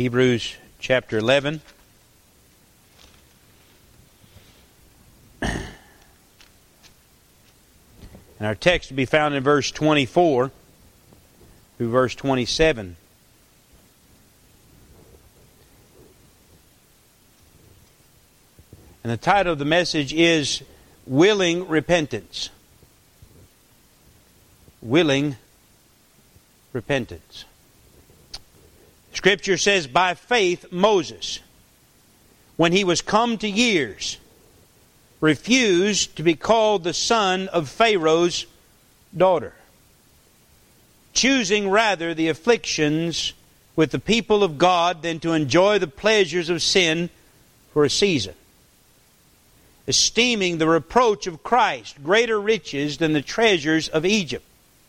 Hebrews chapter 11. And our text will be found in verse 24 through verse 27. And the title of the message is Willing Repentance. Willing repentance. Scripture says, by faith Moses, when he was come to years, refused to be called the son of Pharaoh's daughter, choosing rather the afflictions with the people of God than to enjoy the pleasures of sin for a season, esteeming the reproach of Christ greater riches than the treasures of Egypt.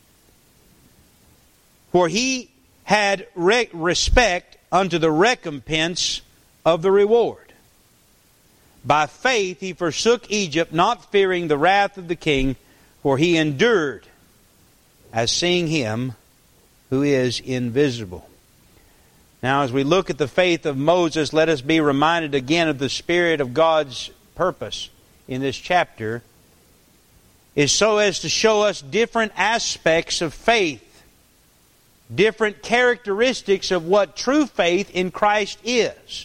For he had respect unto the recompense of the reward. By faith he forsook Egypt, not fearing the wrath of the king, for he endured as seeing him who is invisible. Now, as we look at the faith of Moses, let us be reminded again of the Spirit of God's purpose in this chapter, is so as to show us different aspects of faith, different characteristics of what true faith in Christ is.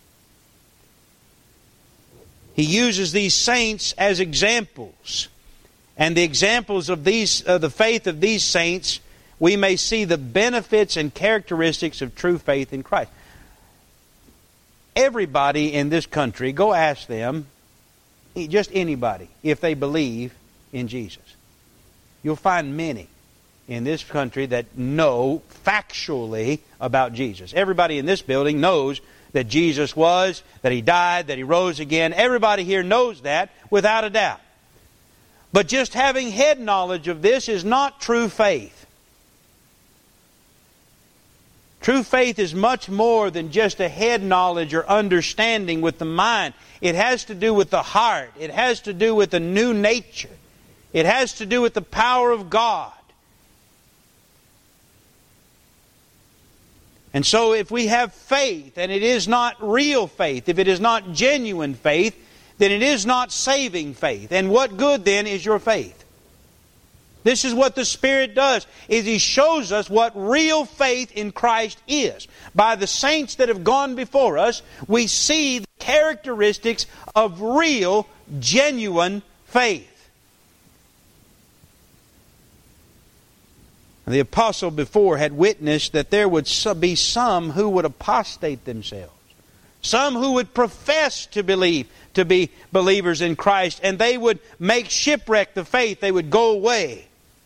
He uses these saints as examples. And the examples of the faith of these saints, we may see the benefits and characteristics of true faith in Christ. Everybody in this country, go ask them, just anybody, if they believe in Jesus. You'll find many in this country that know factually about Jesus. Everybody in this building knows that Jesus was, that He died, that He rose again. Everybody here knows that without a doubt. But just having head knowledge of this is not true faith. True faith is much more than just a head knowledge or understanding with the mind. It has to do with the heart. It has to do with a new nature. It has to do with the power of God. And so if we have faith and it is not real faith, if it is not genuine faith, then it is not saving faith. And what good then is your faith? This is what the Spirit does, is He shows us what real faith in Christ is. By the saints that have gone before us, we see the characteristics of real, genuine faith. The apostle before had witnessed that there would be some who would apostate themselves. Some who would profess to believe, to be believers in Christ, and they would make shipwreck the faith. They would go away.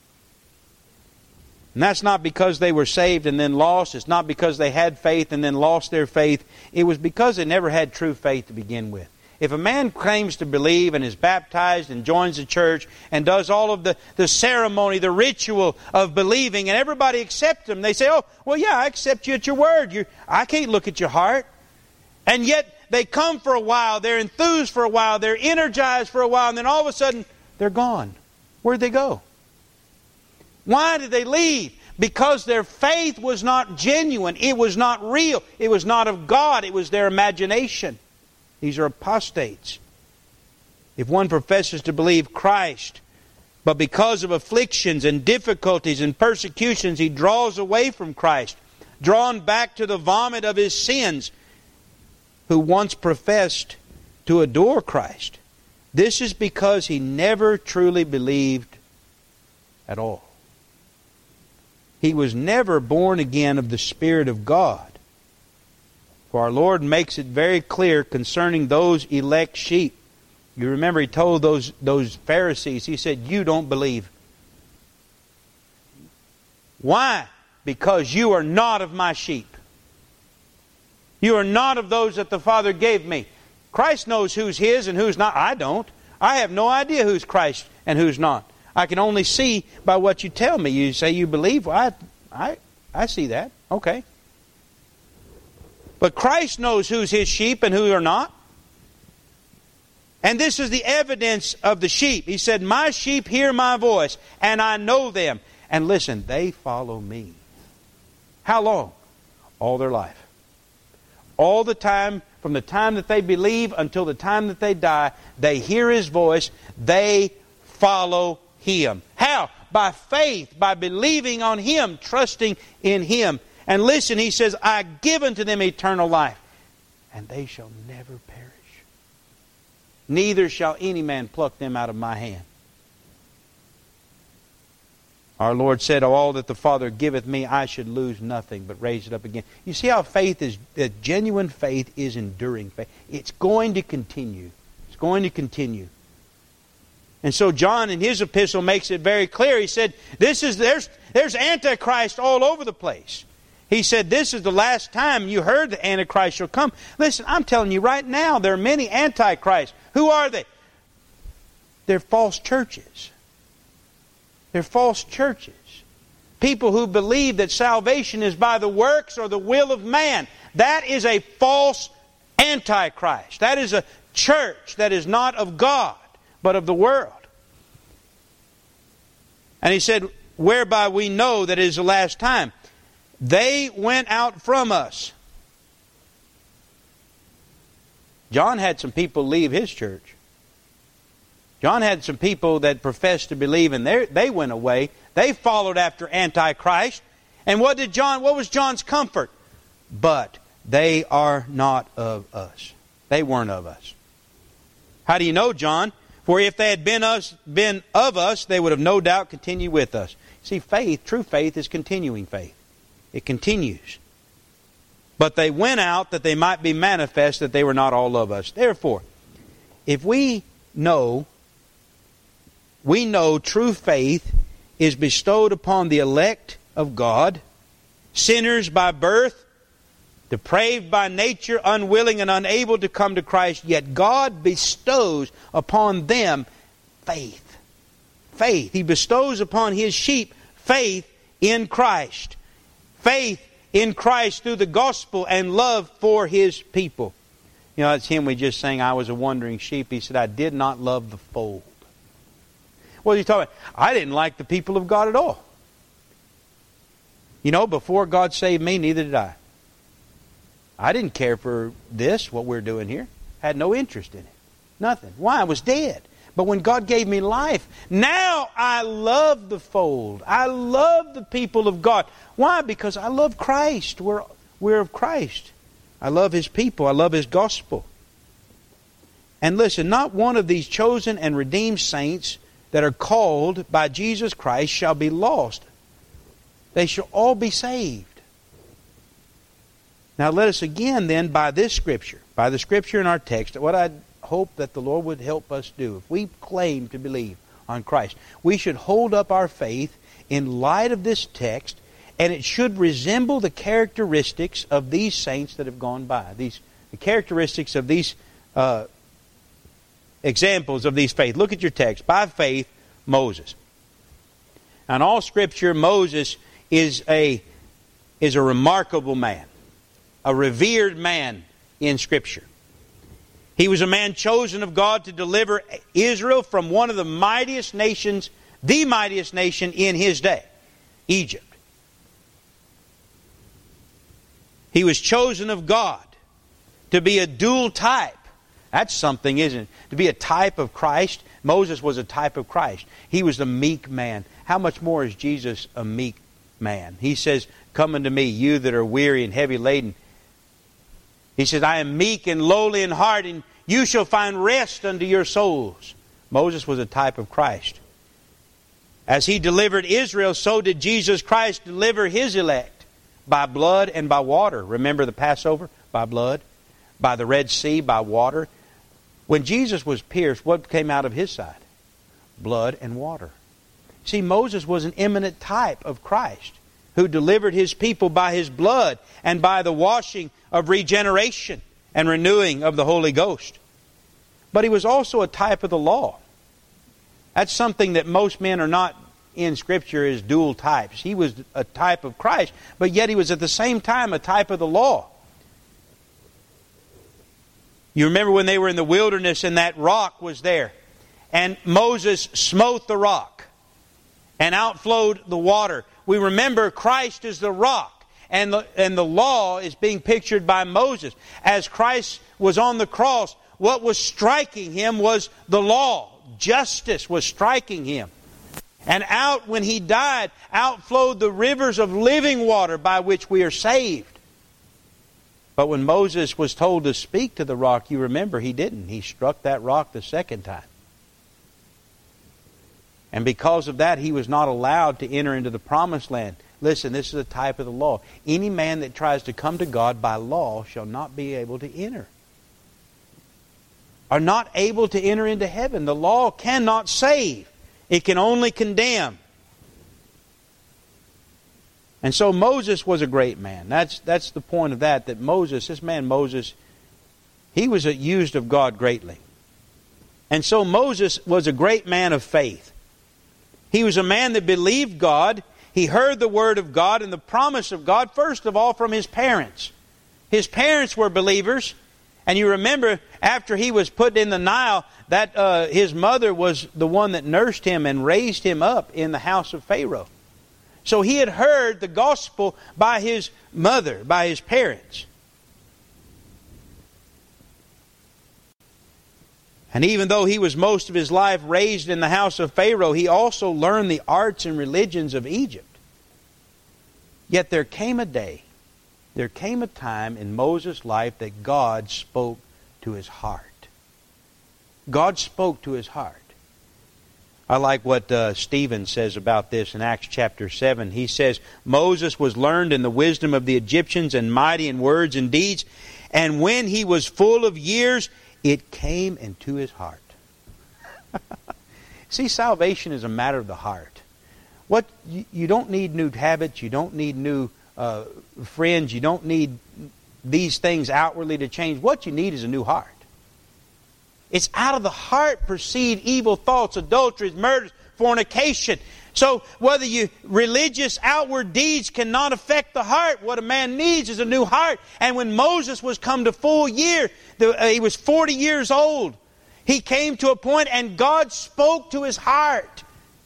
And that's not because they were saved and then lost. It's not because they had faith and then lost their faith. It was because they never had true faith to begin with. If a man claims to believe and is baptized and joins the church and does all of the ceremony, the ritual of believing, and everybody accepts him, they say, oh, well, yeah, I accept you at your word. I can't look at your heart. And yet they come for a while, they're enthused for a while, they're energized for a while, and then all of a sudden, they're gone. Where'd they go? Why did they leave? Because their faith was not genuine. It was not real. It was not of God. It was their imagination. These are apostates. If one professes to believe Christ, but because of afflictions and difficulties and persecutions, he draws away from Christ, drawn back to the vomit of his sins, who once professed to adore Christ, this is because he never truly believed at all. He was never born again of the Spirit of God. For our Lord makes it very clear concerning those elect sheep. You remember He told those Pharisees, He said, you don't believe. Why? Because you are not of my sheep. You are not of those that the Father gave me. Christ knows who's His and who's not. I don't. I have no idea who's Christ and who's not. I can only see by what you tell me. You say you believe. Well, I see that. Okay. But Christ knows who's His sheep and who are not. And this is the evidence of the sheep. He said, my sheep hear my voice, and I know them. And listen, they follow me. How long? All their life. all the time, from the time that they believe until the time that they die, they hear His voice, they follow Him. How? By faith, by believing on Him, trusting in Him. And listen, He says, I give unto them eternal life, and they shall never perish. Neither shall any man pluck them out of my hand. Our Lord said, all that the Father giveth me, I should lose nothing, but raise it up again. You see how faith is, genuine faith is enduring faith. It's going to continue. It's going to continue. And so John in his epistle makes it very clear. He said, there's Antichrist all over the place. He said, this is the last time you heard the Antichrist shall come. Listen, I'm telling you right now, there are many Antichrists. Who are they? They're false churches. They're false churches. People who believe that salvation is by the works or the will of man. That is a false Antichrist. That is a church that is not of God, but of the world. And he said, whereby we know that it is the last time. They went out from us. John had some people leave his church. John had some people that professed to believe, and they went away. They followed after Antichrist. And what was John's comfort? But they are not of us. They weren't of us. How do you know, John? For if they had been of us, they would have no doubt continued with us. See, faith, true faith, is continuing faith. It continues. But they went out that they might be manifest that they were not all of us. Therefore, if we know true faith is bestowed upon the elect of God, sinners by birth, depraved by nature, unwilling and unable to come to Christ, yet God bestows upon them faith. Faith. He bestows upon His sheep faith in Christ. Faith in Christ through the gospel and love for His people. You know, that's hymn we just sang, I was a wandering sheep. He said, I did not love the fold. What is he talking about? I didn't like the people of God at all. You know, before God saved me, neither did I. I didn't care for this, what we're doing here. Had no interest in it. Nothing. Why? I was dead. But when God gave me life, now I love the fold. I love the people of God. Why? Because I love Christ. We're of Christ. I love His people. I love His gospel. And listen, not one of these chosen and redeemed saints that are called by Jesus Christ shall be lost. They shall all be saved. Now let us again then, by the Scripture in our text, what I hope that the Lord would help us do, if we claim to believe on Christ, we should hold up our faith in light of this text, and it should resemble the characteristics of these saints that have gone by. The characteristics of these examples of these faith. Look at your text. By faith, Moses. And all Scripture, Moses is a remarkable man, a revered man in Scripture. He was a man chosen of God to deliver Israel from one of the mightiest nations, the mightiest nation in his day, Egypt. He was chosen of God to be a dual type. That's something, isn't it? To be a type of Christ. Moses was a type of Christ. He was a meek man. How much more is Jesus a meek man? He says, come unto me, you that are weary and heavy laden. He says, I am meek and lowly in heart, and you shall find rest unto your souls. Moses was a type of Christ. As He delivered Israel, so did Jesus Christ deliver His elect by blood and by water. Remember the Passover? By blood. By the Red Sea, by water. When Jesus was pierced, what came out of His side? Blood and water. See, Moses was an eminent type of Christ, who delivered His people by His blood and by the washing of regeneration and renewing of the Holy Ghost. But he was also a type of the law. That's something that most men are not in Scripture as dual types. He was a type of Christ, but yet he was at the same time a type of the law. You remember when they were in the wilderness and that rock was there, and Moses smote the rock and outflowed the water. We remember Christ is the rock, and the law is being pictured by Moses. As Christ was on the cross, what was striking him was the law. Justice was striking him. And when he died, out flowed the rivers of living water by which we are saved. But when Moses was told to speak to the rock, you remember he didn't. He struck that rock the second time. And because of that, he was not allowed to enter into the promised land. Listen, this is a type of the law. Any man that tries to come to God by law shall not be able to enter. Are not able to enter into heaven. The law cannot save. It can only condemn. And so Moses was a great man. That's the point of that Moses, this man Moses, he was used of God greatly. And so Moses was a great man of faith. He was a man that believed God. He heard the word of God and the promise of God, first of all, from his parents. His parents were believers. And you remember, after he was put in the Nile, that his mother was the one that nursed him and raised him up in the house of Pharaoh. So he had heard the gospel by his mother, by his parents. And even though he was most of his life raised in the house of Pharaoh, he also learned the arts and religions of Egypt. Yet there came a day, there came a time in Moses' life that God spoke to his heart. God spoke to his heart. I like what Stephen says about this in Acts chapter 7. He says, Moses was learned in the wisdom of the Egyptians and mighty in words and deeds. And when he was full of years, it came into his heart. See, salvation is a matter of the heart. You don't need new habits. You don't need new friends. You don't need these things outwardly to change. What you need is a new heart. It's out of the heart proceed evil thoughts, adulteries, murders, fornication. So whether religious outward deeds cannot affect the heart, what a man needs is a new heart. And when Moses was come to full year, he was 40 years old. He came to a point and God spoke to his heart.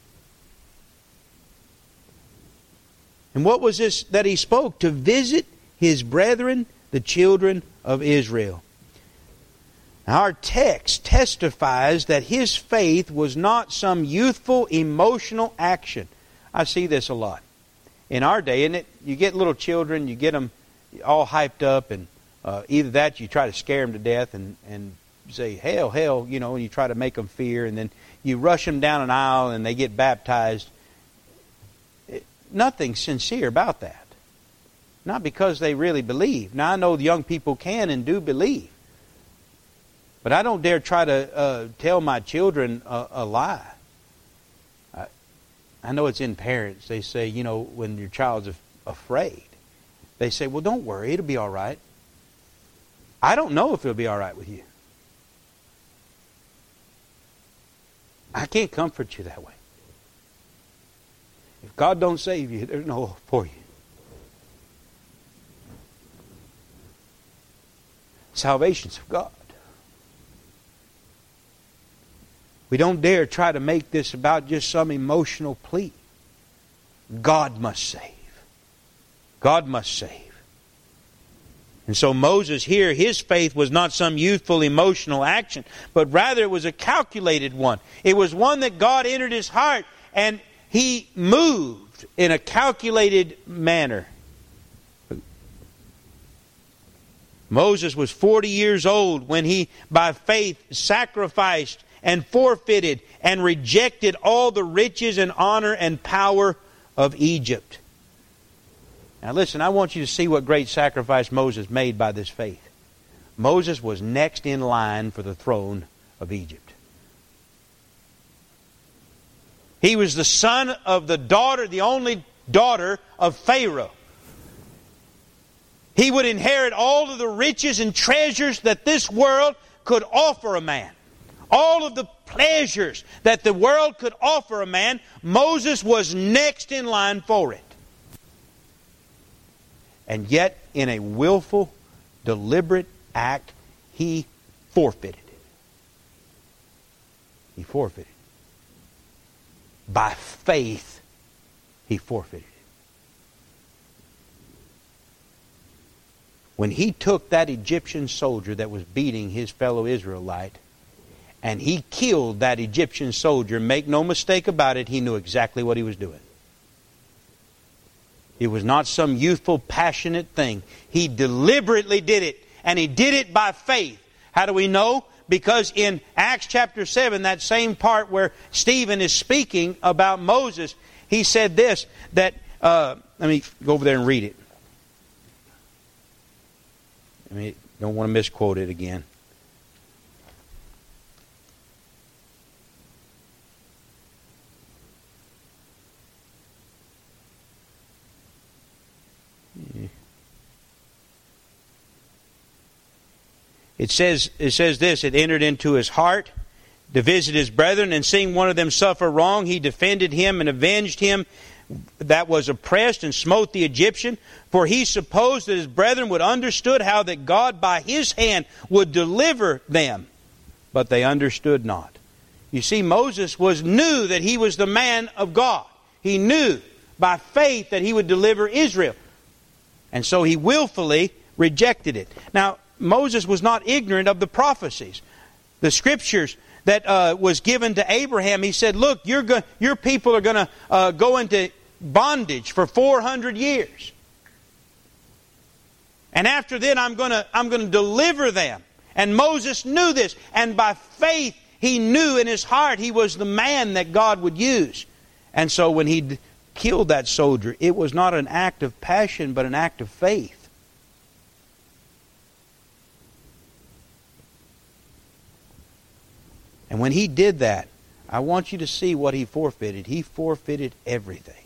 And what was this that he spoke? To visit his brethren, the children of Israel. Now, our text testifies that his faith was not some youthful, emotional action. I see this a lot. In our day, isn't it? You get little children, you get them all hyped up, and either that, you try to scare them to death and say, hell, and you try to make them fear, and then you rush them down an aisle and they get baptized. Nothing sincere about that. Not because they really believe. Now, I know the young people can and do believe. But I don't dare try to tell my children a lie. I know it's in parents. They say, when your child's afraid, they say, well, don't worry, it'll be all right. I don't know if it'll be all right with you. I can't comfort you that way. If God don't save you, there's no hope for you. Salvation's of God. We don't dare try to make this about just some emotional plea. God must save. God must save. And so Moses here, his faith was not some youthful emotional action, but rather it was a calculated one. It was one that God entered his heart and he moved in a calculated manner. Moses was 40 years old when he, by faith, sacrificed and forfeited and rejected all the riches and honor and power of Egypt. Now listen, I want you to see what great sacrifice Moses made by this faith. Moses was next in line for the throne of Egypt. He was the son of the only daughter of Pharaoh. He would inherit all of the riches and treasures that this world could offer a man. All of the pleasures that the world could offer a man, Moses was next in line for it. And yet, in a willful, deliberate act, he forfeited it. He forfeited it. By faith, he forfeited it. when he took that Egyptian soldier that was beating his fellow Israelite, and he killed that Egyptian soldier, make no mistake about it, he knew exactly what he was doing. It was not some youthful, passionate thing. He deliberately did it, and he did it by faith. How do we know? Because in Acts chapter 7, that same part where Stephen is speaking about Moses, he said this, that, let me go over there and read it. Don't want to misquote it again. It says this, it entered into his heart to visit his brethren, and seeing one of them suffer wrong, he defended him and avenged him that was oppressed, and smote the Egyptian. For he supposed that his brethren would understood how that God by his hand would deliver them, but they understood not. You see, Moses knew that he was the man of God. He knew by faith that he would deliver Israel. And so he willfully rejected it. Now, Moses was not ignorant of the prophecies. The scriptures that was given to Abraham, he said, look, your people are going to go into bondage for 400 years. And after that, I'm going to deliver them. And Moses knew this. And by faith, he knew in his heart he was the man that God would use. And so when he killed that soldier, it was not an act of passion, but an act of faith. And when he did that, I want you to see what he forfeited. He forfeited everything.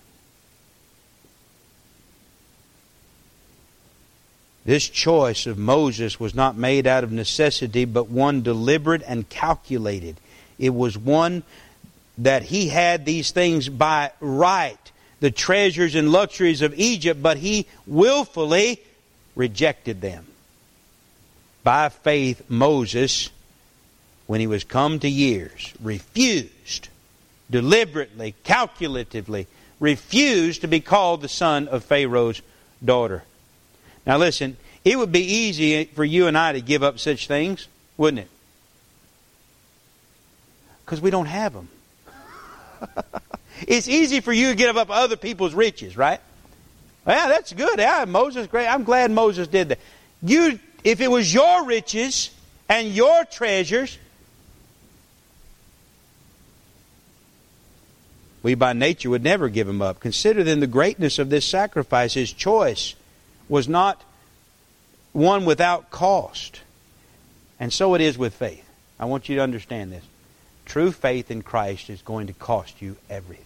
This choice of Moses was not made out of necessity, but one deliberate and calculated. It was one that he had these things by right, the treasures and luxuries of Egypt, but he willfully rejected them. By faith, Moses, when he was come to years, refused, deliberately, calculatively, refused to be called the son of Pharaoh's daughter. Now listen, it would be easy for you and I to give up such things, wouldn't it? Because we don't have them. It's easy for you to give up other people's riches, right? Yeah, that's good. Yeah, Moses, great. I'm glad Moses did that. If it was your riches and your treasures, we by nature would never give him up. Consider then the greatness of this sacrifice. His choice was not one without cost. And so it is with faith. I want you to understand this. True faith in Christ is going to cost you everything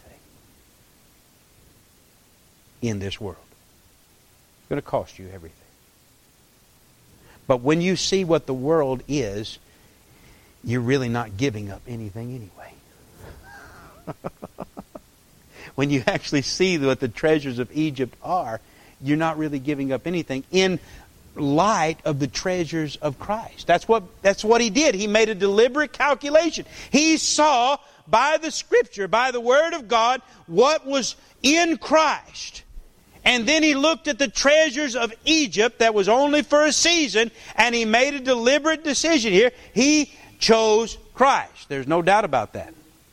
in this world. It's going to cost you everything. But when you see what the world is, you're really not giving up anything anyway. When you actually see what the treasures of Egypt are, you're not really giving up anything in light of the treasures of Christ. That's what he did. He made a deliberate calculation. He saw by the Scripture, by the Word of God, what was in Christ. And then he looked at the treasures of Egypt that was only for a season, and he made a deliberate decision here. He chose Christ. There's no doubt about that.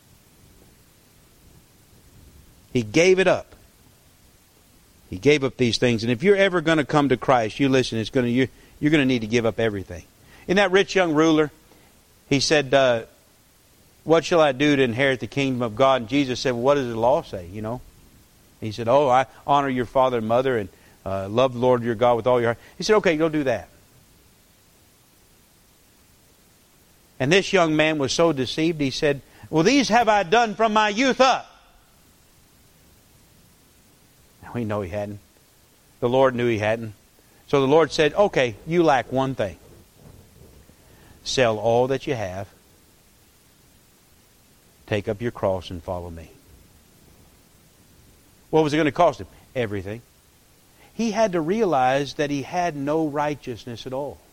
He gave it up. He gave up these things. And if you're ever going to come to Christ, you listen, you're going to need to give up everything. In that rich young ruler, he said, what shall I do to inherit the kingdom of God? And Jesus said, well, what does the law say, you know? He said, I honor your father and mother and love the Lord your God with all your heart. He said, okay, go do that. And this young man was so deceived, he said, well, these have I done from my youth up. We know he hadn't. The Lord knew he hadn't. So the Lord said, okay, you lack one thing. Sell all that you have. Take up your cross and follow me. What was it going to cost him? Everything. He had to realize that he had no righteousness at all.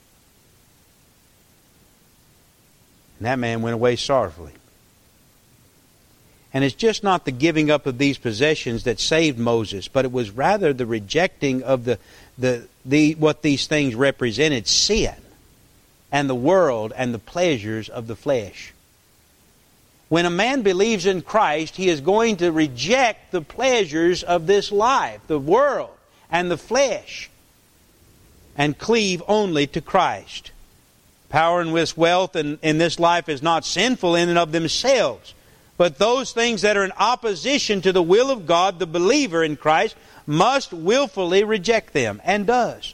And that man went away sorrowfully. And it's just not the giving up of these possessions that saved Moses, but it was rather the rejecting of what these things represented, sin and the world and the pleasures of the flesh. When a man believes in Christ, he is going to reject the pleasures of this life, the world and the flesh, and cleave only to Christ. Power and wealth in this life is not sinful in and of themselves. But those things that are in opposition to the will of God, the believer in Christ, must willfully reject them, and does.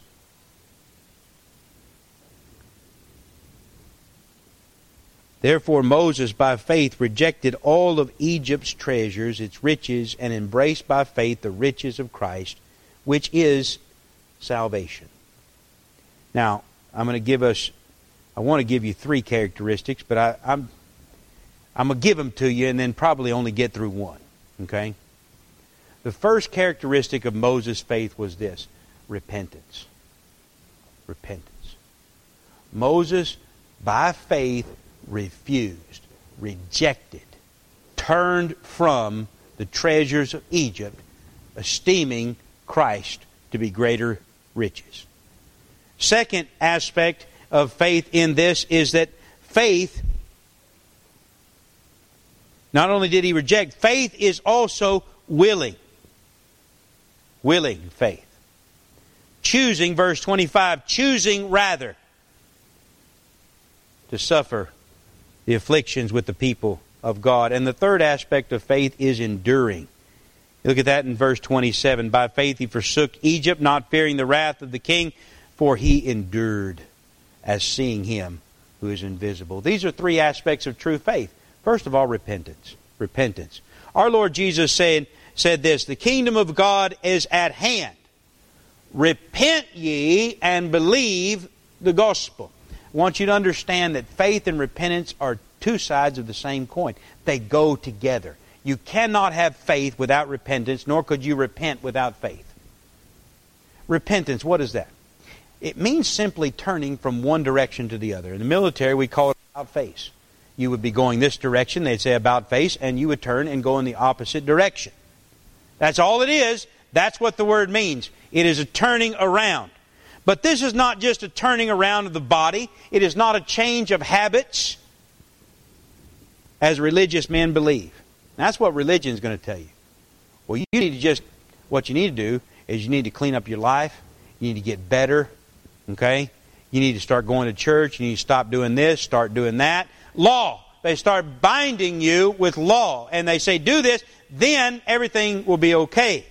Therefore Moses by faith rejected all of Egypt's treasures, its riches, and embraced by faith the riches of Christ, which is salvation. Now, I want to give you 3 characteristics, but I'm going to give them to you and then probably only get through one. Okay? The first characteristic of Moses' faith was this: repentance. Repentance. Moses, by faith, refused, rejected, turned from the treasures of Egypt, esteeming Christ to be greater riches. Second aspect of faith in this is that faith, not only did he reject, faith is also willing. Willing faith. Choosing, verse 25, choosing rather to suffer the afflictions with the people of God. And the third aspect of faith is enduring. Look at that in verse 27. By faith he forsook Egypt, not fearing the wrath of the king, for he endured as seeing him who is invisible. These are 3 aspects of true faith. First of all, repentance. Repentance. Our Lord Jesus said this: the kingdom of God is at hand. Repent ye and believe the gospel. I want you to understand that faith and repentance are 2 sides of the same coin. They go together. You cannot have faith without repentance, nor could you repent without faith. Repentance, what is that? It means simply turning from one direction to the other. In the military, we call it about face. You would be going this direction, they'd say about face, and you would turn and go in the opposite direction. That's all it is. That's what the word means. It is a turning around. But this is not just a turning around of the body. It is not a change of habits, as religious men believe. That's what religion is going to tell you. Well, you need to what you need to do is you need to clean up your life. You need to get better. Okay? You need to start going to church. You need to stop doing this, start doing that. Law. They start binding you with law. And they say, do this, then everything will be okay.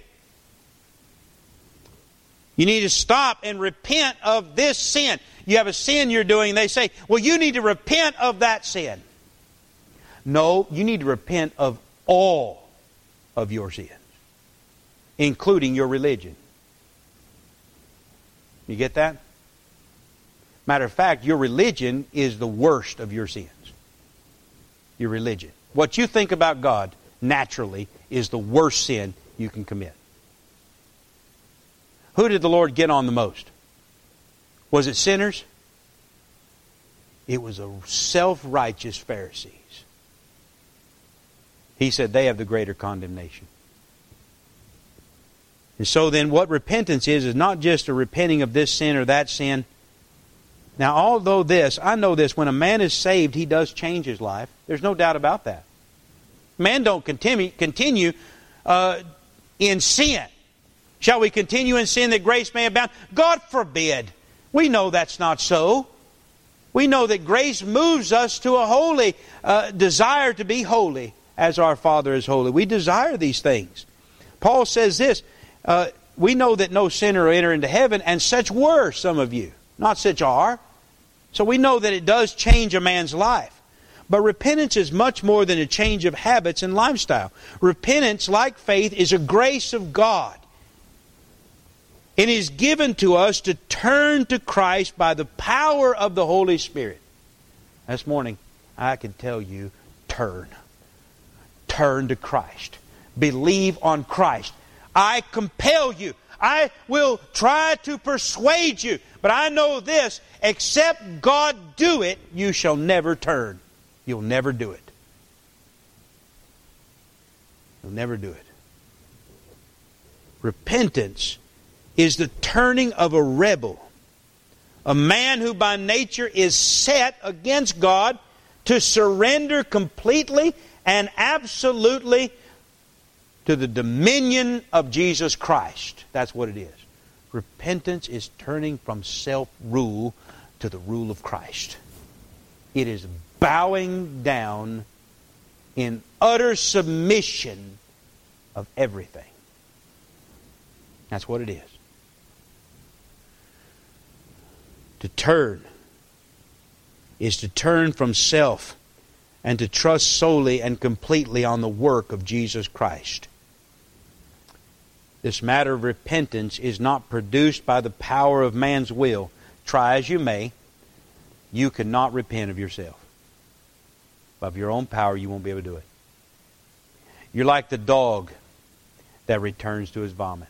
You need to stop and repent of this sin. You have a sin you're doing, they say, well, you need to repent of that sin. No, you need to repent of all of your sins, including your religion. You get that? Matter of fact, your religion is the worst of your sins. Your religion. What you think about God, naturally, is the worst sin you can commit. Who did the Lord get on the most? Was it sinners? It was a self-righteous Pharisees. He said they have the greater condemnation. And so then what repentance is not just a repenting of this sin or that sin. Now, although I know this, when a man is saved, he does change his life. There's no doubt about that. Man don't continue in sin. Shall we continue in sin that grace may abound? God forbid. We know that's not so. We know that grace moves us to a holy desire to be holy as our Father is holy. We desire these things. Paul says this, we know that no sinner will enter into heaven, and such were some of you. Not such are. So we know that it does change a man's life. But repentance is much more than a change of habits and lifestyle. Repentance, like faith, is a grace of God. It is given to us to turn to Christ by the power of the Holy Spirit. This morning, I can tell you, turn. Turn to Christ. Believe on Christ. I compel you. I will try to persuade you. But I know this, except God do it, you shall never turn. You'll never do it. never do it. Repentance is the turning of a rebel, a man who by nature is set against God, to surrender completely and absolutely to the dominion of Jesus Christ. That's what it is. Repentance is turning from self-rule to the rule of Christ. It is bowing down in utter submission of everything. That's what it is. To turn is to turn from self and to trust solely and completely on the work of Jesus Christ. This matter of repentance is not produced by the power of man's will. Try as you may, you cannot repent of yourself. Of your own power, you won't be able to do it. You're like the dog that returns to his vomit.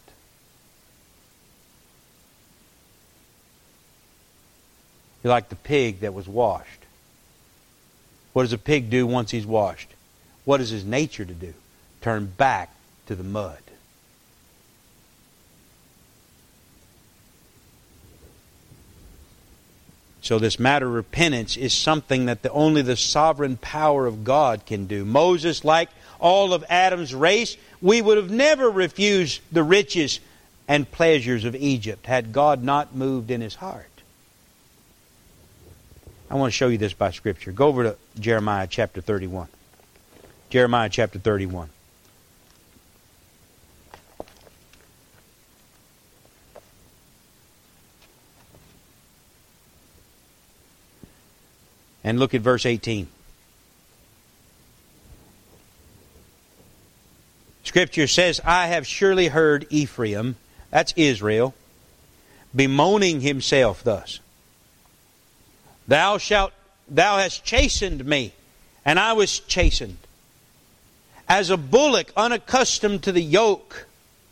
You're like the pig that was washed. What does a pig do once he's washed? What is his nature to do? Turn back to the mud. So this matter of repentance is something that only the sovereign power of God can do. Moses, like all of Adam's race, we would have never refused the riches and pleasures of Egypt had God not moved in his heart. I want to show you this by Scripture. Go over to Jeremiah chapter 31. Jeremiah chapter 31. And look at verse 18. Scripture says, I have surely heard Ephraim, that's Israel, bemoaning himself thus. Thou hast chastened me, and I was chastened. As a bullock unaccustomed to the yoke,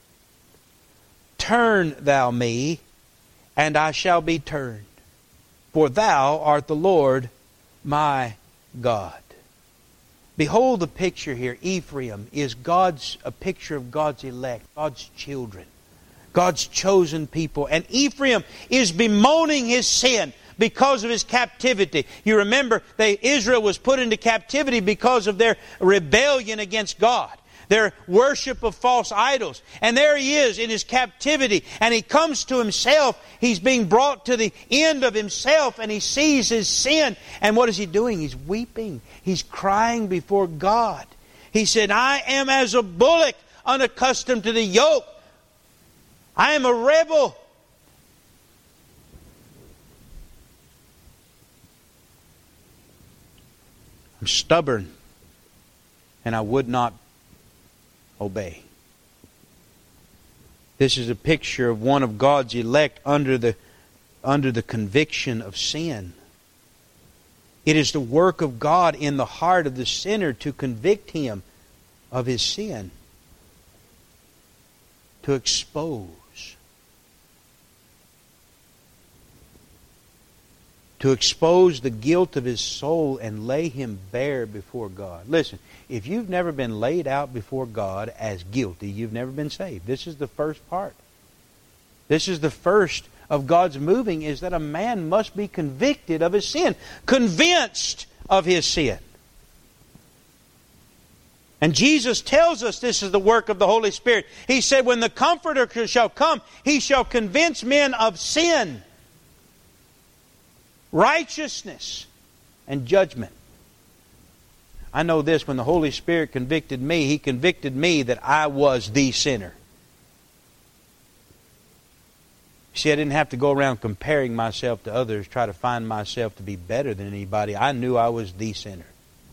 turn thou me, and I shall be turned. For thou art the Lord my God. Behold the picture here. Ephraim is a picture of God's elect, God's children, God's chosen people. And Ephraim is bemoaning his sin because of his captivity. You remember Israel was put into captivity because of their rebellion against God, their worship of false idols. And there he is in his captivity, and he comes to himself. He's being brought to the end of himself, and he sees his sin. And what is he doing? He's weeping. He's crying before God. He said, I am as a bullock unaccustomed to the yoke. I am a rebel. I'm stubborn, and I would not obey. This is a picture of one of God's elect under the conviction of sin. It is the work of God in the heart of the sinner to convict him of his sin, to expose, the guilt of his soul and lay him bare before God. Listen, if you've never been laid out before God as guilty, you've never been saved. This is the first part. This is the first of God's moving, is that a man must be convicted of his sin, convinced of his sin. And Jesus tells us this is the work of the Holy Spirit. He said, when the Comforter shall come, He shall convince men of sin, righteousness, and judgment. I know this, when the Holy Spirit convicted me, He convicted me that I was the sinner. See, I didn't have to go around comparing myself to others, try to find myself to be better than anybody. I knew I was the sinner.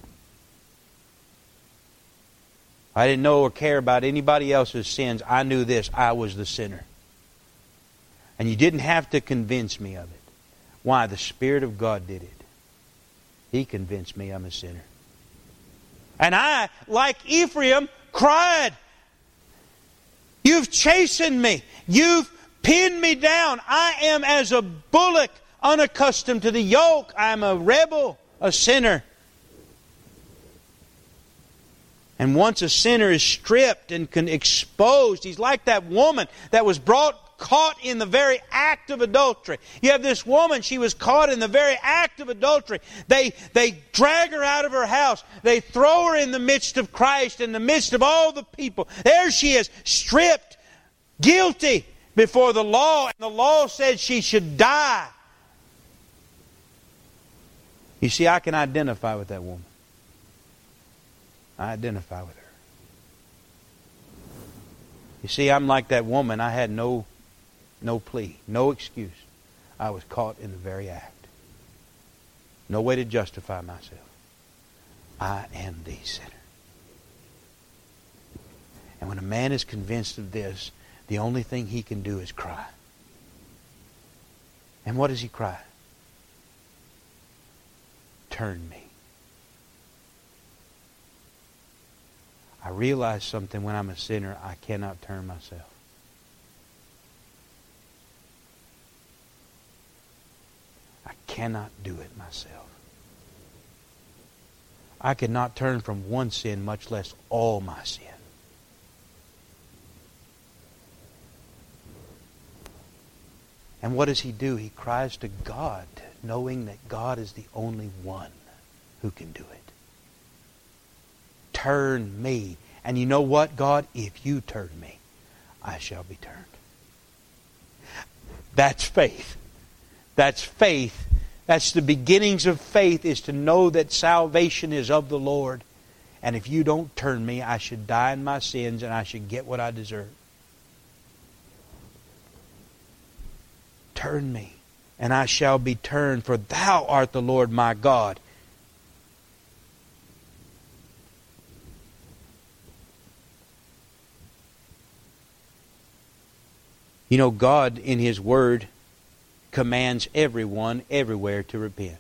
I didn't know or care about anybody else's sins. I knew this, I was the sinner. And you didn't have to convince me of it. Why? The Spirit of God did it. He convinced me I'm a sinner. And I, like Ephraim, cried, You've chastened me. You've pinned me down. I am as a bullock unaccustomed to the yoke. I'm a rebel, a sinner. And once a sinner is stripped and exposed, he's like that woman that was caught in the very act of adultery. You have this woman, she was caught in the very act of adultery. They drag her out of her house. They throw her in the midst of Christ, in the midst of all the people. There she is, stripped, guilty before the law, and the law said she should die. You see, I can identify with that woman. I identify with her. You see, I'm like that woman. I had no plea, no excuse. I was caught in the very act. No way to justify myself. I am the sinner. And when a man is convinced of this, the only thing he can do is cry. And what does he cry? Turn me. I realize something: when I'm a sinner, I cannot turn myself. I cannot do it myself. I cannot turn from one sin, much less all my sin. And what does he do? He cries to God, knowing that God is the only one who can do it. Turn me. And you know what, God? If you turn me, I shall be turned. That's faith. That's faith. That's the beginnings of faith, is to know that salvation is of the Lord. And if you don't turn me, I should die in my sins and I should get what I deserve. Turn me, and I shall be turned, for Thou art the Lord my God. You know, God in His Word commands everyone everywhere to repent.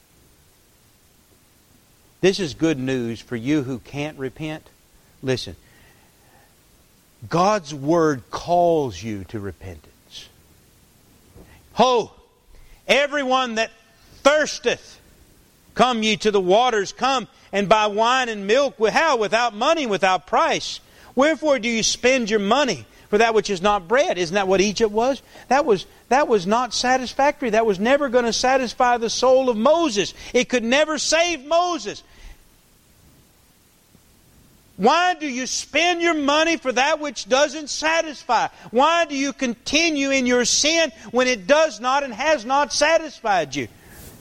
This is good news for you who can't repent. Listen, God's Word calls you to repentance. Ho! Everyone that thirsteth, come ye to the waters, come and buy wine and milk without money, without price. Wherefore do you spend your money for that which is not bread? Isn't that what Egypt was? That was not satisfactory. That was never going to satisfy the soul of Moses. It could never save Moses. Why do you spend your money for that which doesn't satisfy? Why do you continue in your sin when it does not and has not satisfied you?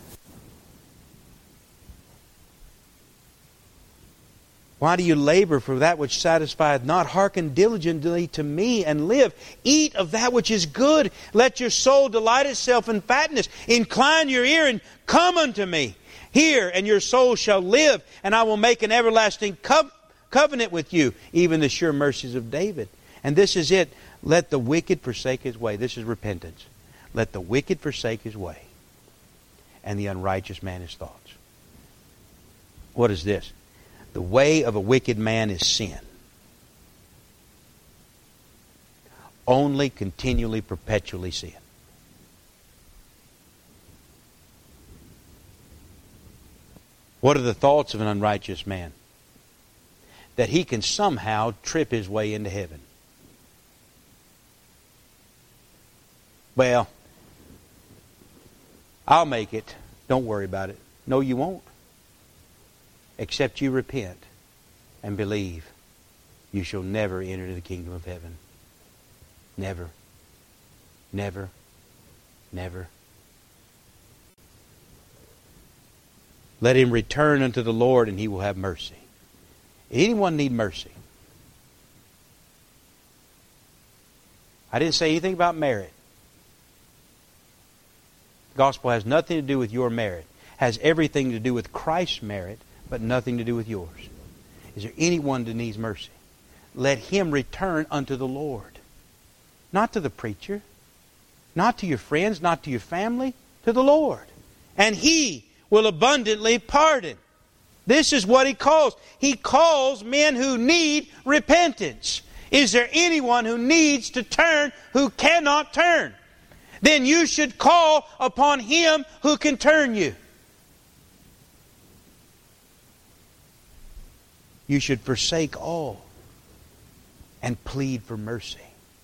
Why do you labor for that which satisfieth not? Hearken diligently to me and live. Eat of that which is good. Let your soul delight itself in fatness. Incline your ear and come unto me. Hear, and your soul shall live, and I will make an everlasting covenant with you, even the sure mercies of David. And this is it. Let the wicked forsake his way. This is repentance. Let the wicked forsake his way, and the unrighteous man his thoughts. What is this? The way of a wicked man is sin. Only continually, perpetually sin. What are the thoughts of an unrighteous man? That he can somehow trip his way into heaven. Well, I'll make it. Don't worry about it. No, you won't. Except you repent and believe, you shall never enter the kingdom of heaven. Never. Never. Never. Let him return unto the Lord, and He will have mercy. Anyone need mercy? I didn't say anything about merit. The gospel has nothing to do with your merit. It has everything to do with Christ's merit, but nothing to do with yours. Is there anyone that needs mercy? Let him return unto the Lord. Not to the preacher, not to your friends, not to your family, to the Lord. And He will abundantly pardon. This is what He calls. He calls men who need repentance. Is there anyone who needs to turn who cannot turn? Then you should call upon Him who can turn you. you should forsake all and plead for mercy.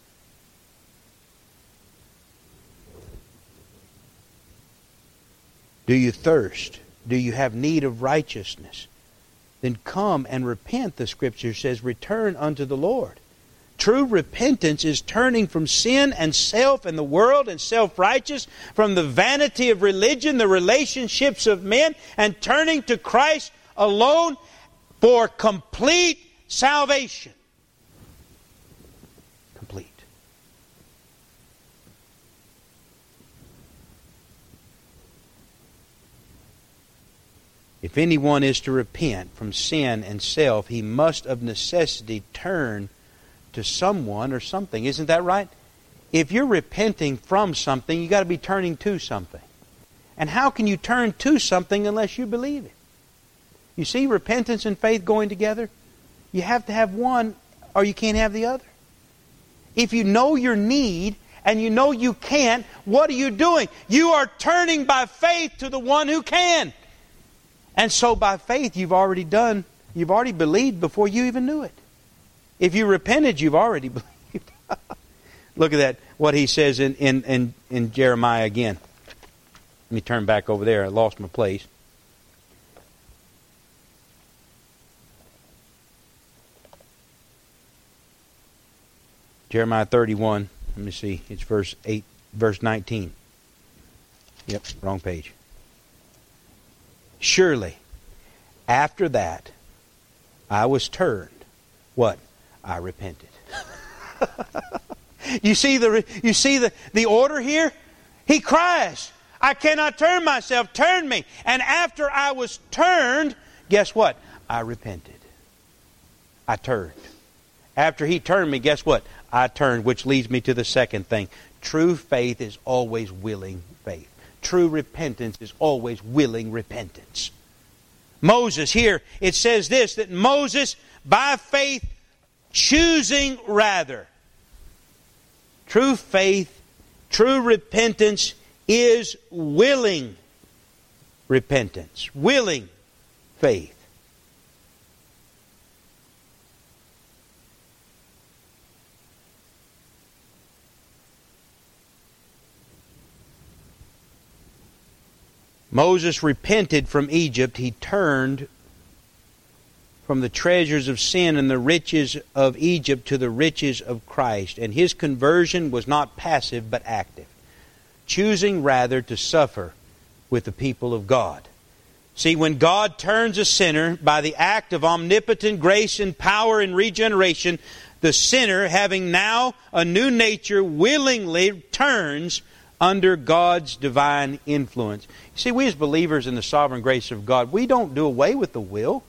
Do you thirst? Do you have need of righteousness? Then come and repent, the Scripture says. Return unto the Lord. True repentance is turning from sin and self and the world and self-righteous, from the vanity of religion, the relationships of men, and turning to Christ alone for complete salvation. Complete. If anyone is to repent from sin and self, he must of necessity turn to someone or something. Isn't that right? If you're repenting from something, you've got to be turning to something. And how can you turn to something unless you believe it? You see repentance and faith going together? You have to have one or you can't have the other. If you know your need and you know you can't, what are you doing? You are turning by faith to the one who can. And so by faith you've already believed before you even knew it. If you repented, you've already believed. Look at that, what he says in Jeremiah again. Let me turn back over there. I lost my place. Jeremiah 31. Let me see. It's verse 19. Yep, wrong page. Surely, after that, I was turned. What? I repented. You see the order here? He cries, I cannot turn myself, turn me. And after I was turned, guess what? I repented. I turned. After he turned me, guess what? I turned, which leads me to the second thing. True faith is always willing faith. True repentance is always willing repentance. Moses here, it says this, that Moses, by faith, choosing rather. True faith, true repentance is willing repentance. Willing faith. Moses repented from Egypt. He turned from the treasures of sin and the riches of Egypt to the riches of Christ. And his conversion was not passive but active, choosing rather to suffer with the people of God. See, when God turns a sinner by the act of omnipotent grace and power and regeneration, the sinner, having now a new nature, willingly turns under God's divine influence. You see, we as believers in the sovereign grace of God, we don't do away with the will.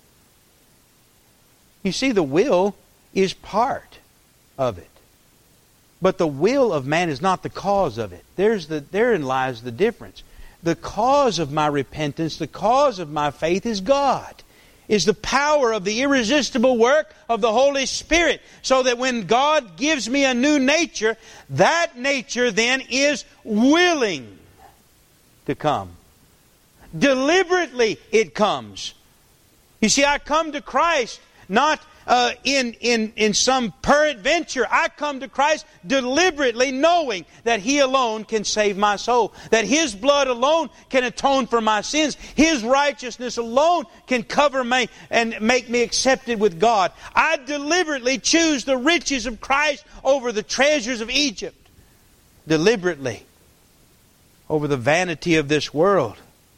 You see, the will is part of it. But the will of man is not the cause of it. Therein lies the difference. The cause of my repentance, the cause of my faith is God. Is the power of the irresistible work of the Holy Spirit. So that when God gives me a new nature, that nature then is willing to come. Deliberately it comes. You see, I come to Christ not in some peradventure. I come to Christ deliberately knowing that He alone can save my soul. That His blood alone can atone for my sins. His righteousness alone can cover me and make me accepted with God. I deliberately choose the riches of Christ over the treasures of Egypt. Deliberately. Over the vanity of this world.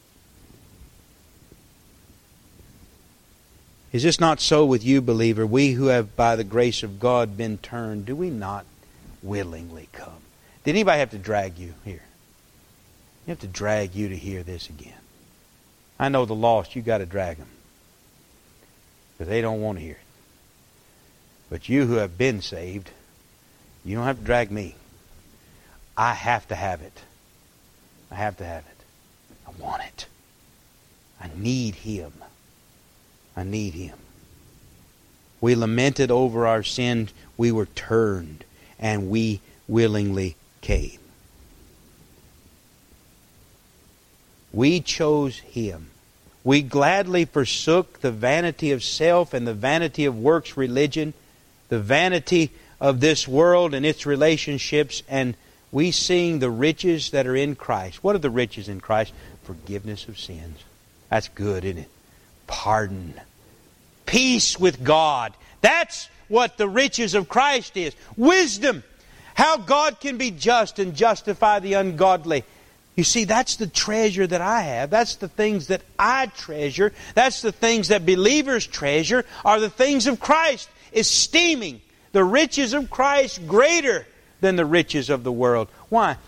Is this not so with you, believer? We who have by the grace of God been turned, do we not willingly come? Did anybody have to drag you here? You have to drag you to hear this again. I know the lost, you got to drag them. Because they don't want to hear it. But you who have been saved, you don't have to drag me. I have to have it. I have to have it. I want it. I need Him. I need Him. We lamented over our sins. We were turned. And we willingly came. We chose Him. We gladly forsook the vanity of self and the vanity of works religion, the vanity of this world and its relationships, and we seeing the riches that are in Christ. What are the riches in Christ? Forgiveness of sins. That's good, isn't it? Pardon. Peace with God. That's what the riches of Christ is. Wisdom. How God can be just and justify the ungodly. You see, that's the treasure that I have. That's the things that I treasure. That's the things that believers treasure, are the things of Christ. Esteeming the riches of Christ greater than the riches of the world. Why?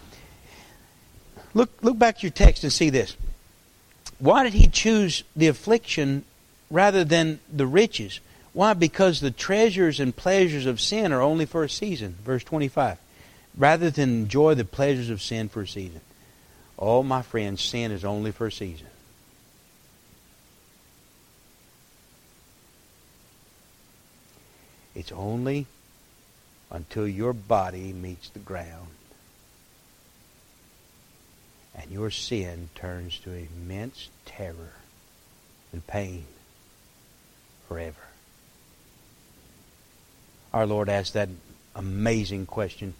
Look back to your text and see this. Why did He choose the affliction rather than the riches? Why? Because the treasures and pleasures of sin are only for a season. Verse 25. Rather than enjoy the pleasures of sin for a season. Oh, my friends, sin is only for a season. It's only until your body meets the ground and your sin turns to immense terror and pain forever. Our Lord asked that amazing question.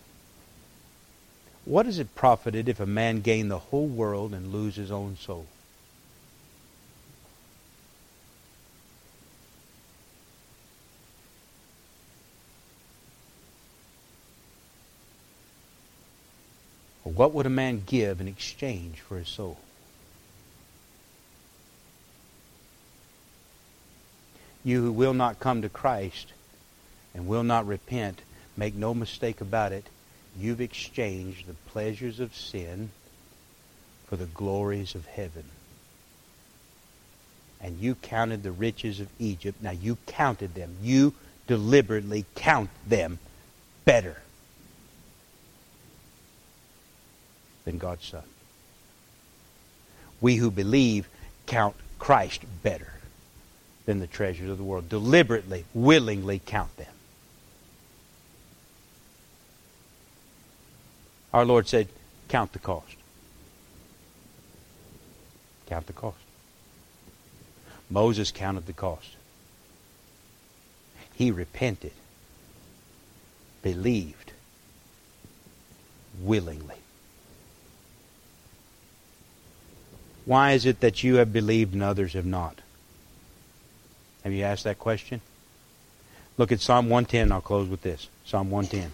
What is it profited if a man gain the whole world and lose his own soul? Or what would a man give in exchange for his soul? You who will not come to Christ and will not repent, make no mistake about it, you've exchanged the pleasures of sin for the glories of heaven. And you counted the riches of Egypt. Now you counted them. You deliberately count them better than God's Son. We who believe count Christ better than the treasures of the world. Deliberately, willingly count them. Our Lord said, count the cost. Count the cost. Moses counted the cost. He repented, believed, willingly. Why is it that you have believed and others have not? Have you asked that question? Look at Psalm 110. I'll close with this. Psalm 110.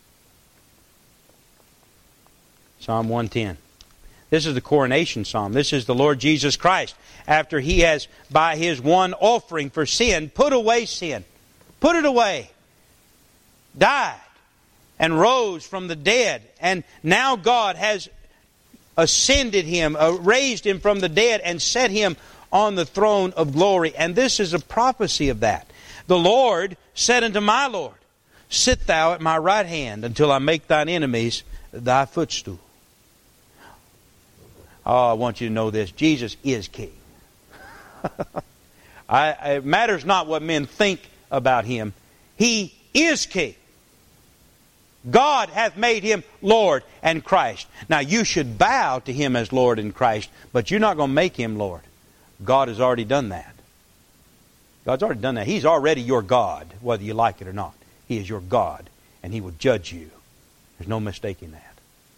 Psalm 110. This is the coronation psalm. This is the Lord Jesus Christ. After He has, by His one offering for sin, put away sin. Put it away. Died and rose from the dead. And now God has ascended Him, raised Him from the dead and set Him on the throne of glory. And this is a prophecy of that. The Lord said unto my Lord, sit thou at my right hand until I make thine enemies thy footstool. Oh, I want you to know this. Jesus is King. It matters not what men think about Him. He is King. God hath made Him Lord and Christ. Now you should bow to Him as Lord and Christ, but you're not going to make Him Lord. God has already done that. God's already done that. He's already your God, whether you like it or not. He is your God, and He will judge you. There's no mistaking that.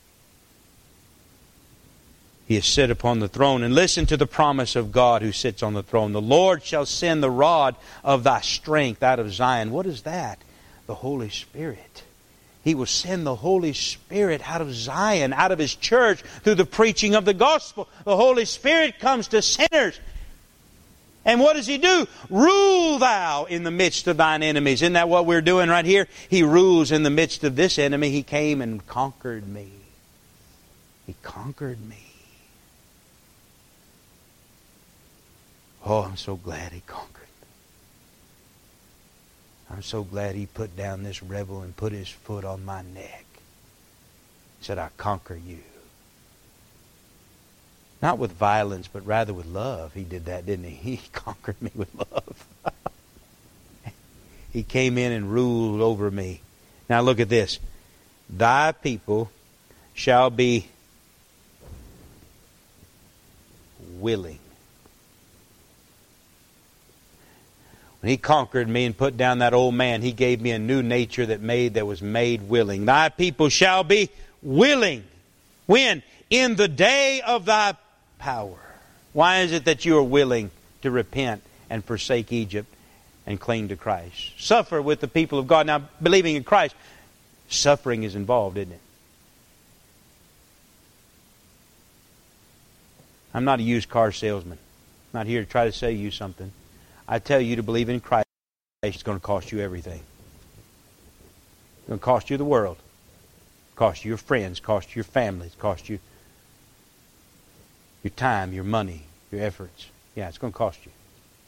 He is set upon the throne. And listen to the promise of God who sits on the throne. The Lord shall send the rod of thy strength out of Zion. What is that? The Holy Spirit. He will send the Holy Spirit out of Zion, out of His church, through the preaching of the gospel. The Holy Spirit comes to sinners. And what does He do? Rule thou in the midst of thine enemies. Isn't that what we're doing right here? He rules in the midst of this enemy. He came and conquered me. He conquered me. Oh, I'm so glad He conquered. I'm so glad He put down this rebel and put His foot on my neck. He said, I conquer you. Not with violence, but rather with love. He did that, didn't He? He conquered me with love. He came in and ruled over me. Now look at this. Thy people shall be willing When He conquered me and put down that old man, He gave me a new nature that was made willing. Thy people shall be willing. When? In the day of Thy power. Why is it that you are willing to repent and forsake Egypt and cling to Christ? Suffer with the people of God. Now, believing in Christ, suffering is involved, isn't it? I'm not a used car salesman. I'm not here to try to sell you something. I tell you to believe in Christ, it's going to cost you everything. It's going to cost you the world. Cost you your friends, cost you your families, cost you your time, your money, your efforts. Yeah, it's going to cost you.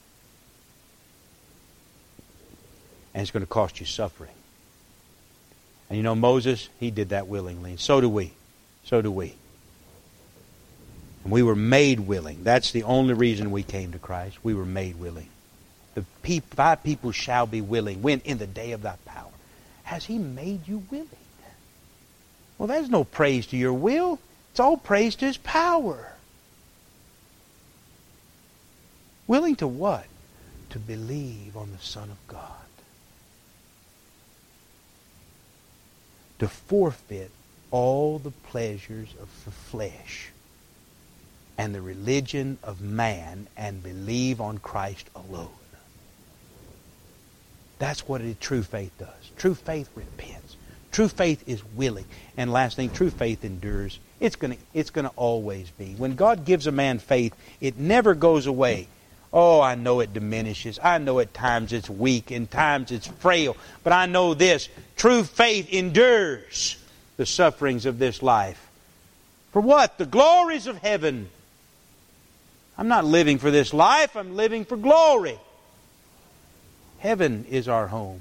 And it's going to cost you suffering. And you know, Moses, he did that willingly. And so do we. So do we. And we were made willing. That's the only reason we came to Christ. We were made willing. Thy people shall be willing. When? In the day of Thy power. Has He made you willing? Well, there's no praise to your will. It's all praise to His power. Willing to what? To believe on the Son of God. To forfeit all the pleasures of the flesh and the religion of man and believe on Christ alone. That's what true faith does. True faith repents. True faith is willing. And last thing, true faith endures. It's going to always be. When God gives a man faith, it never goes away. Oh, I know it diminishes. I know at times it's weak, and times it's frail. But I know this. True faith endures the sufferings of this life. For what? The glories of heaven. I'm not living for this life. I'm living for glory. Heaven is our home.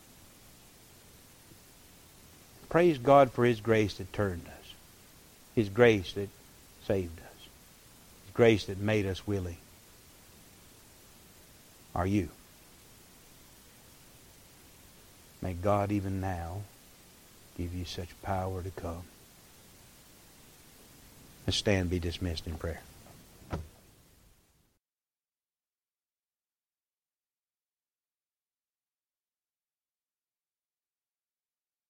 Praise God for His grace that turned us. His grace that saved us. His grace that made us willing. Are you? May God even now give you such power to come. Let's stand and be dismissed in prayer.